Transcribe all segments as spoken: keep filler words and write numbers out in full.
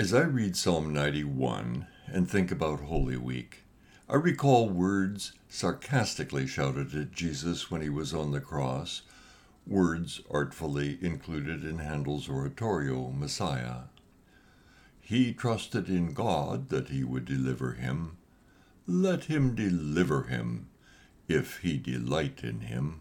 As I read Psalm ninety-one and think about Holy Week, I recall words sarcastically shouted at Jesus when he was on the cross, words artfully included in Handel's oratorio, Messiah. He trusted in God that he would deliver him. Let him deliver him, if he delight in him.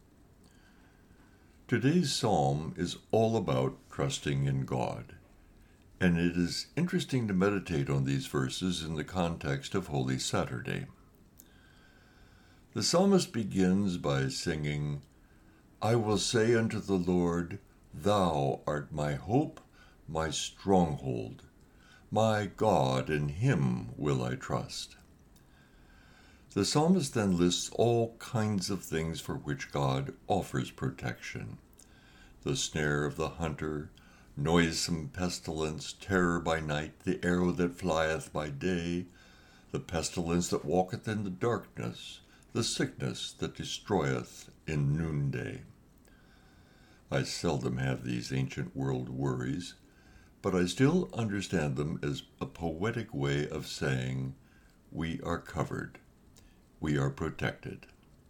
Today's psalm is all about trusting in God, and it is interesting to meditate on these verses in the context of Holy Saturday. The psalmist begins by singing, "I will say unto the Lord, Thou art my hope, my stronghold. My God, in him will I trust." The psalmist then lists all kinds of things for which God offers protection. The snare of the hunter, noisome pestilence, terror by night, the arrow that flieth by day, the pestilence that walketh in the darkness, the sickness that destroyeth in noonday. I seldom have these ancient world worries, but I still understand them as a poetic way of saying, we are covered. We are protected.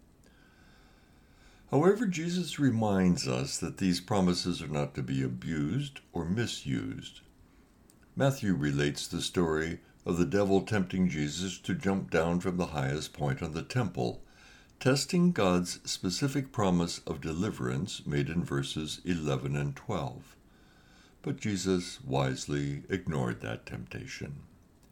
However, Jesus reminds us that these promises are not to be abused or misused. Matthew relates the story of the devil tempting Jesus to jump down from the highest point on the temple, testing God's specific promise of deliverance made in verses eleven and twelve. But Jesus wisely ignored that temptation.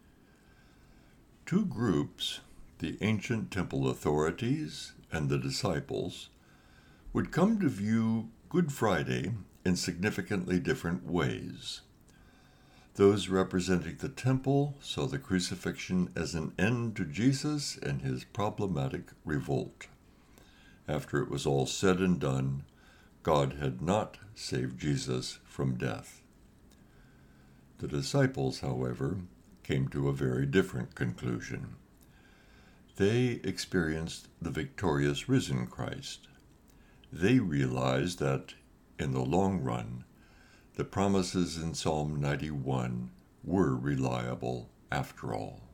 Two groups, the ancient temple authorities and the disciples, would come to view Good Friday in significantly different ways. Those representing the temple saw the crucifixion as an end to Jesus and his problematic revolt. After it was all said and done, God had not saved Jesus from death. The disciples, however, came to a very different conclusion. They experienced the victorious risen Christ. They realized that, in the long run, the promises in Psalm ninety-one were reliable after all.